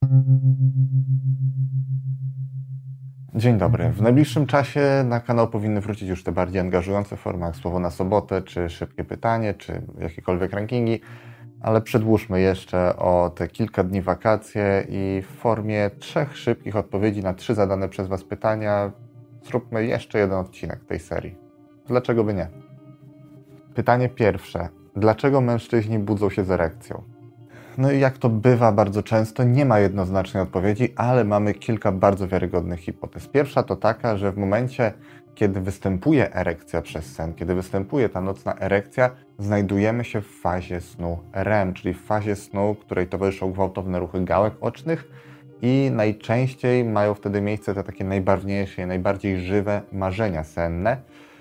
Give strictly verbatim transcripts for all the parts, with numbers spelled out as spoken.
Dzień dobry. W najbliższym czasie na kanał powinny wrócić już te bardziej angażujące formy, jak Słowo na sobotę, czy Szybkie pytanie, czy jakiekolwiek rankingi, ale przedłużmy jeszcze o te kilka dni wakacje i w formie trzech szybkich odpowiedzi na trzy zadane przez Was pytania zróbmy jeszcze jeden odcinek tej serii. Dlaczego by nie? Pytanie pierwsze. Dlaczego mężczyźni budzą się z erekcją? No i jak to bywa bardzo często, nie ma jednoznacznej odpowiedzi, ale mamy kilka bardzo wiarygodnych hipotez. Pierwsza to taka, że w momencie, kiedy występuje erekcja przez sen, kiedy występuje ta nocna erekcja, znajdujemy się w fazie snu R E M, czyli w fazie snu, której towarzyszą gwałtowne ruchy gałek ocznych i najczęściej mają wtedy miejsce te takie najbarwniejsze i najbardziej żywe marzenia senne.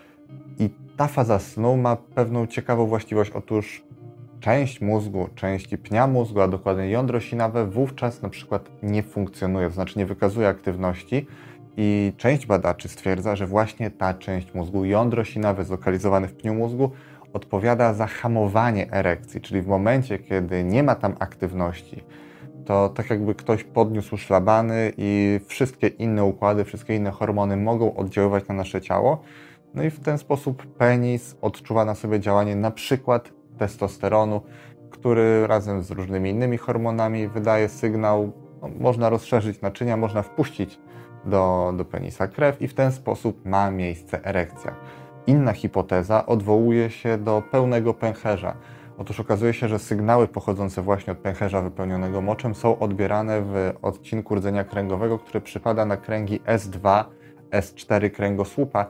I ta faza snu ma pewną ciekawą właściwość. Otóż część mózgu, część pnia mózgu, a dokładnie jądro sinawe wówczas na przykład nie funkcjonuje, to znaczy nie wykazuje aktywności i część badaczy stwierdza, że właśnie ta część mózgu, jądro sinawe zlokalizowane w pniu mózgu, odpowiada za hamowanie erekcji, czyli w momencie, kiedy nie ma tam aktywności, to tak jakby ktoś podniósł szlabany i wszystkie inne układy, wszystkie inne hormony mogą oddziaływać na nasze ciało, no i w ten sposób penis odczuwa na sobie działanie na przykład testosteronu, który razem z różnymi innymi hormonami wydaje sygnał, no, można rozszerzyć naczynia, można wpuścić do, do penisa krew i w ten sposób ma miejsce erekcja. Inna hipoteza odwołuje się do pełnego pęcherza. Otóż okazuje się, że sygnały pochodzące właśnie od pęcherza wypełnionego moczem są odbierane w odcinku rdzenia kręgowego, który przypada na kręgi S dwa, S cztery kręgosłupa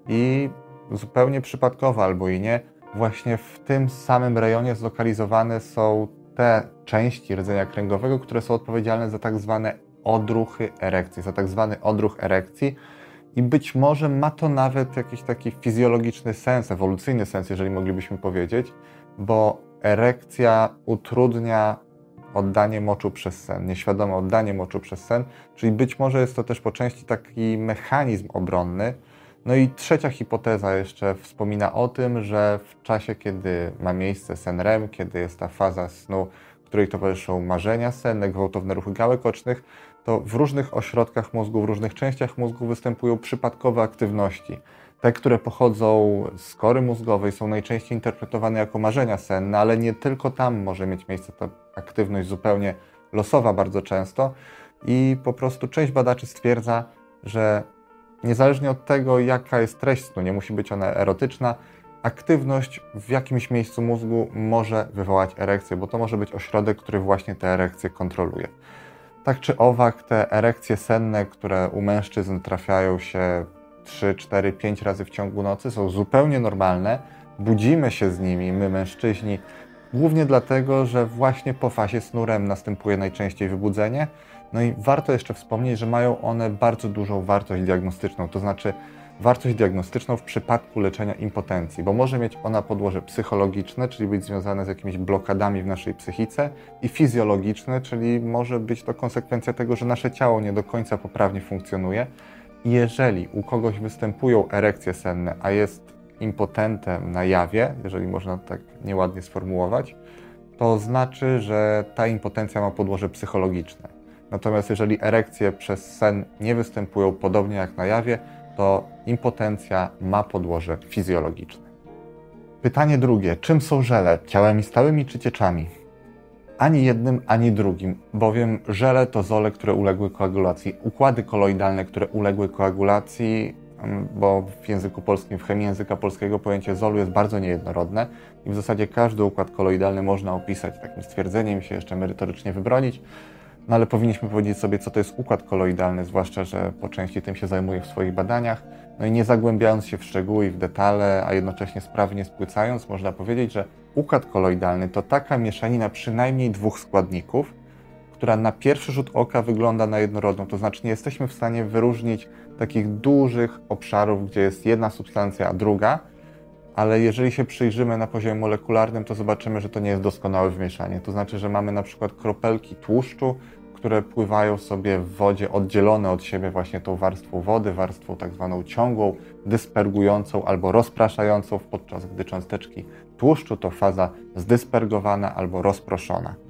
i zupełnie przypadkowo albo i nie, właśnie w tym samym rejonie zlokalizowane są te części rdzenia kręgowego, które są odpowiedzialne za tak zwane odruchy erekcji, za tak zwany odruch erekcji i być może ma to nawet jakiś taki fizjologiczny sens, ewolucyjny sens, jeżeli moglibyśmy powiedzieć, bo erekcja utrudnia oddanie moczu przez sen, nieświadome oddanie moczu przez sen, czyli być może jest to też po części taki mechanizm obronny. No i trzecia hipoteza jeszcze wspomina o tym, że w czasie, kiedy ma miejsce sen R E M, kiedy jest ta faza snu, której towarzyszą marzenia senne, gwałtowne ruchy gałek ocznych, to w różnych ośrodkach mózgu, w różnych częściach mózgu występują przypadkowe aktywności. Te, które pochodzą z kory mózgowej, są najczęściej interpretowane jako marzenia senne, ale nie tylko tam może mieć miejsce ta aktywność zupełnie losowa bardzo często i po prostu część badaczy stwierdza, że niezależnie od tego, jaka jest treść snu, nie musi być ona erotyczna, aktywność w jakimś miejscu mózgu może wywołać erekcję, bo to może być ośrodek, który właśnie te erekcje kontroluje. Tak czy owak, te erekcje senne, które u mężczyzn trafiają się trzy, cztery, pięć razy w ciągu nocy, są zupełnie normalne. Budzimy się z nimi, my mężczyźni, głównie dlatego, że właśnie po fazie snu R E M następuje najczęściej wybudzenie. No i warto jeszcze wspomnieć, że mają one bardzo dużą wartość diagnostyczną, to znaczy wartość diagnostyczną w przypadku leczenia impotencji, bo może mieć ona podłoże psychologiczne, czyli być związane z jakimiś blokadami w naszej psychice i fizjologiczne, czyli może być to konsekwencja tego, że nasze ciało nie do końca poprawnie funkcjonuje. I jeżeli u kogoś występują erekcje senne, a jest impotentem na jawie, jeżeli można tak nieładnie sformułować, to znaczy, że ta impotencja ma podłoże psychologiczne. Natomiast jeżeli erekcje przez sen nie występują podobnie jak na jawie, to impotencja ma podłoże fizjologiczne. Pytanie drugie. Czym są żele? Ciałami stałymi czy cieczami? Ani jednym, ani drugim, bowiem żele to zole, które uległy koagulacji. Układy koloidalne, które uległy koagulacji, bo w języku polskim, w chemii języka polskiego pojęcie zolu jest bardzo niejednorodne i w zasadzie każdy układ koloidalny można opisać takim stwierdzeniem i się jeszcze merytorycznie wybronić. No ale powinniśmy powiedzieć sobie, co to jest układ koloidalny, zwłaszcza, że po części tym się zajmuję w swoich badaniach. No i nie zagłębiając się w szczegóły i w detale, a jednocześnie sprawnie spłycając, można powiedzieć, że układ koloidalny to taka mieszanina przynajmniej dwóch składników, która na pierwszy rzut oka wygląda na jednorodną. To znaczy nie jesteśmy w stanie wyróżnić takich dużych obszarów, gdzie jest jedna substancja, a druga, ale jeżeli się przyjrzymy na poziomie molekularnym, to zobaczymy, że to nie jest doskonałe wymieszanie. To znaczy, że mamy na przykład kropelki tłuszczu, które pływają sobie w wodzie oddzielone od siebie właśnie tą warstwą wody, warstwą tak zwaną ciągłą, dyspergującą albo rozpraszającą, podczas gdy cząsteczki tłuszczu to faza zdyspergowana albo rozproszona.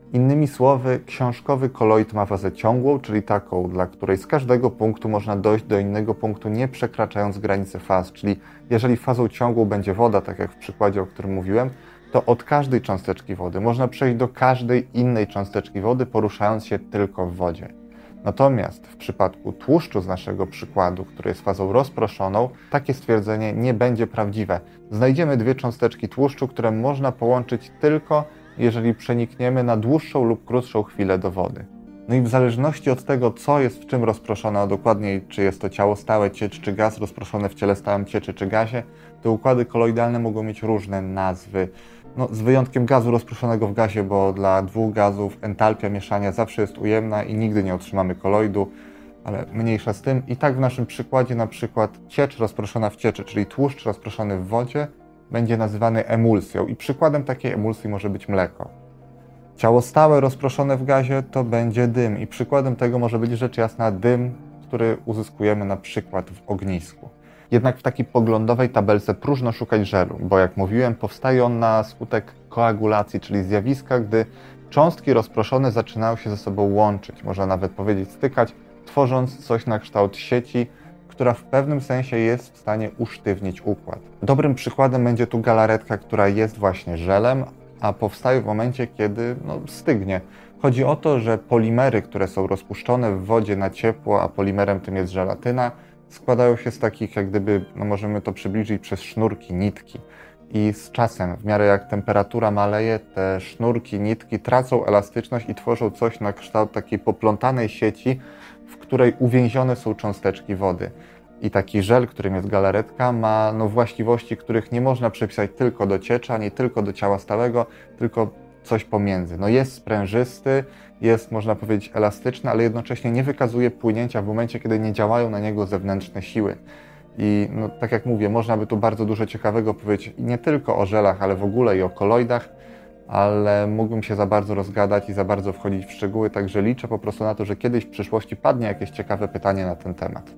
Innymi słowy, książkowy koloid ma fazę ciągłą, czyli taką, dla której z każdego punktu można dojść do innego punktu, nie przekraczając granicy faz. Czyli jeżeli fazą ciągłą będzie woda, tak jak w przykładzie, o którym mówiłem, to od każdej cząsteczki wody można przejść do każdej innej cząsteczki wody, poruszając się tylko w wodzie. Natomiast w przypadku tłuszczu z naszego przykładu, który jest fazą rozproszoną, takie stwierdzenie nie będzie prawdziwe. Znajdziemy dwie cząsteczki tłuszczu, które można połączyć tylko jeżeli przenikniemy na dłuższą lub krótszą chwilę do wody. No i w zależności od tego, co jest w czym rozproszone, a dokładniej czy jest to ciało stałe, ciecz czy gaz rozproszone w ciele stałym, cieczy czy gazie, te układy koloidalne mogą mieć różne nazwy. No, z wyjątkiem gazu rozproszonego w gazie, bo dla dwóch gazów entalpia mieszania zawsze jest ujemna i nigdy nie otrzymamy koloidu, ale mniejsza z tym. I tak w naszym przykładzie na przykład ciecz rozproszona w cieczy, czyli tłuszcz rozproszony w wodzie, będzie nazywany emulsją i przykładem takiej emulsji może być mleko. Ciało stałe rozproszone w gazie to będzie dym i przykładem tego może być rzecz jasna dym, który uzyskujemy na przykład w ognisku. Jednak w takiej poglądowej tabelce próżno szukać żelu, bo jak mówiłem, powstaje on na skutek koagulacji, czyli zjawiska, gdy cząstki rozproszone zaczynają się ze sobą łączyć, można nawet powiedzieć stykać, tworząc coś na kształt sieci, która w pewnym sensie jest w stanie usztywnić układ. Dobrym przykładem będzie tu galaretka, która jest właśnie żelem, a powstaje w momencie, kiedy no, stygnie. Chodzi o to, że polimery, które są rozpuszczone w wodzie na ciepło, a polimerem tym jest żelatyna, składają się z takich, jak gdyby, no możemy to przybliżyć przez sznurki, nitki. I z czasem, w miarę jak temperatura maleje, te sznurki, nitki tracą elastyczność i tworzą coś na kształt takiej poplątanej sieci, w której uwięzione są cząsteczki wody. I taki żel, którym jest galaretka, ma no, właściwości, których nie można przypisać tylko do cieczy, ani tylko do ciała stałego, tylko coś pomiędzy. No jest sprężysty, jest, można powiedzieć, elastyczny, ale jednocześnie nie wykazuje płynięcia w momencie, kiedy nie działają na niego zewnętrzne siły. I no, tak jak mówię, można by tu bardzo dużo ciekawego powiedzieć nie tylko o żelach, ale w ogóle i o koloidach, ale mógłbym się za bardzo rozgadać i za bardzo wchodzić w szczegóły, także liczę po prostu na to, że kiedyś w przyszłości padnie jakieś ciekawe pytanie na ten temat.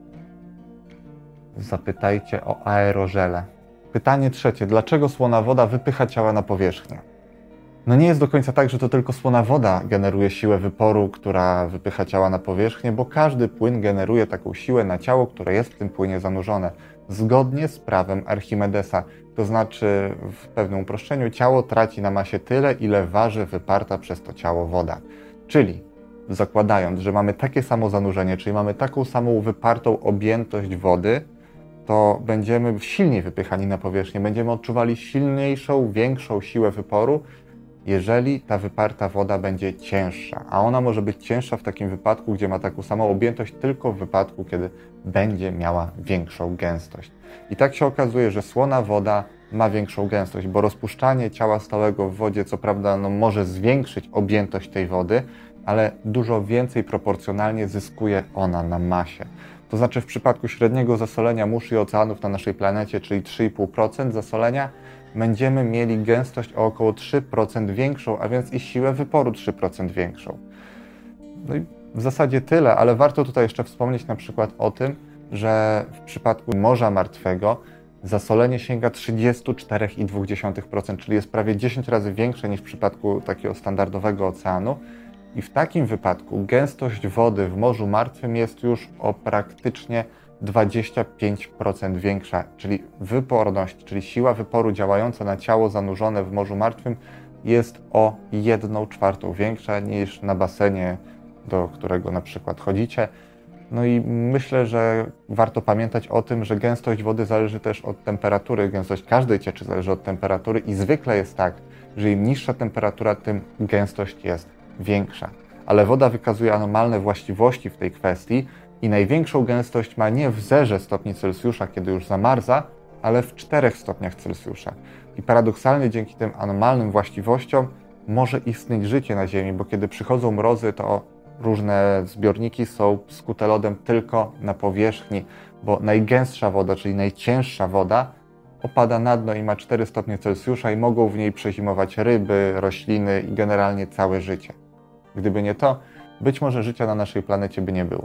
Zapytajcie o aerożele. Pytanie trzecie. Dlaczego słona woda wypycha ciała na powierzchnię? No nie jest do końca tak, że to tylko słona woda generuje siłę wyporu, która wypycha ciała na powierzchnię, bo każdy płyn generuje taką siłę na ciało, które jest w tym płynie zanurzone, zgodnie z prawem Archimedesa. To znaczy, w pewnym uproszczeniu, ciało traci na masie tyle, ile waży wyparta przez to ciało woda. Czyli zakładając, że mamy takie samo zanurzenie, czyli mamy taką samą wypartą objętość wody, to będziemy silniej wypychani na powierzchnię, będziemy odczuwali silniejszą, większą siłę wyporu, jeżeli ta wyparta woda będzie cięższa. A ona może być cięższa w takim wypadku, gdzie ma taką samą objętość, tylko w wypadku, kiedy będzie miała większą gęstość. I tak się okazuje, że słona woda ma większą gęstość, bo rozpuszczanie ciała stałego w wodzie, co prawda, no, może zwiększyć objętość tej wody, ale dużo więcej proporcjonalnie zyskuje ona na masie. To znaczy w przypadku średniego zasolenia mórz i oceanów na naszej planecie, czyli trzy i pół procent zasolenia, będziemy mieli gęstość o około trzy procent większą, a więc i siłę wyporu trzy procent większą. No i w zasadzie tyle, ale warto tutaj jeszcze wspomnieć na przykład o tym, że w przypadku Morza Martwego zasolenie sięga trzydzieści cztery i dwie dziesiąte procent, czyli jest prawie dziesięć razy większe niż w przypadku takiego standardowego oceanu. I w takim wypadku gęstość wody w Morzu Martwym jest już o praktycznie dwadzieścia pięć procent większa, czyli wyporność, czyli siła wyporu działająca na ciało zanurzone w Morzu Martwym jest o jedną czwartą większa niż na basenie, do którego na przykład chodzicie. No i myślę, że warto pamiętać o tym, że gęstość wody zależy też od temperatury, gęstość każdej cieczy zależy od temperatury i zwykle jest tak, że im niższa temperatura, tym gęstość jest większa. Ale woda wykazuje anomalne właściwości w tej kwestii i największą gęstość ma nie w zerze stopni Celsjusza, kiedy już zamarza, ale w czterech stopniach Celsjusza. I paradoksalnie dzięki tym anomalnym właściwościom może istnieć życie na Ziemi, bo kiedy przychodzą mrozy, to różne zbiorniki są skute lodem tylko na powierzchni, bo najgęstsza woda, czyli najcięższa woda, opada na dno i ma cztery stopnie Celsjusza i mogą w niej przezimować ryby, rośliny i generalnie całe życie. Gdyby nie to, być może życia na naszej planecie by nie było.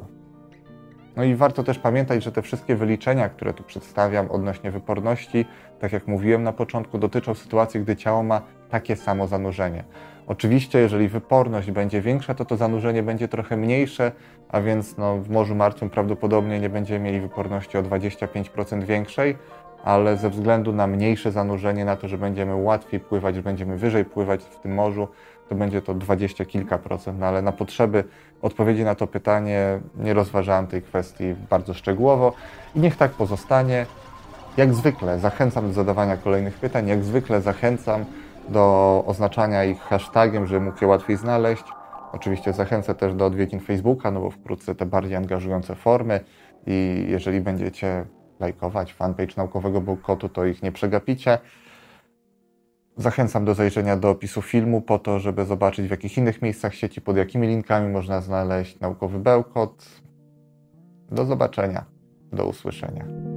No i warto też pamiętać, że te wszystkie wyliczenia, które tu przedstawiam odnośnie wyporności, tak jak mówiłem na początku, dotyczą sytuacji, gdy ciało ma takie samo zanurzenie. Oczywiście, jeżeli wyporność będzie większa, to to zanurzenie będzie trochę mniejsze, a więc no, w Morzu Martwym prawdopodobnie nie będziemy mieli wyporności o dwadzieścia pięć procent większej, ale ze względu na mniejsze zanurzenie, na to, że będziemy łatwiej pływać, że będziemy wyżej pływać w tym morzu, to będzie to dwadzieścia kilka procent. No ale na potrzeby odpowiedzi na to pytanie nie rozważałem tej kwestii bardzo szczegółowo i niech tak pozostanie. Jak zwykle zachęcam do zadawania kolejnych pytań, jak zwykle zachęcam do oznaczania ich hashtagiem, żeby mógł je łatwiej znaleźć. Oczywiście zachęcę też do odwiedzin Facebooka, no bo wkrótce te bardziej angażujące formy i jeżeli będziecie lajkować fanpage Naukowego Bełkotu, to ich nie przegapicie. Zachęcam do zajrzenia do opisu filmu po to, żeby zobaczyć, w jakich innych miejscach sieci, pod jakimi linkami można znaleźć Naukowy Bełkot. Do zobaczenia, do usłyszenia.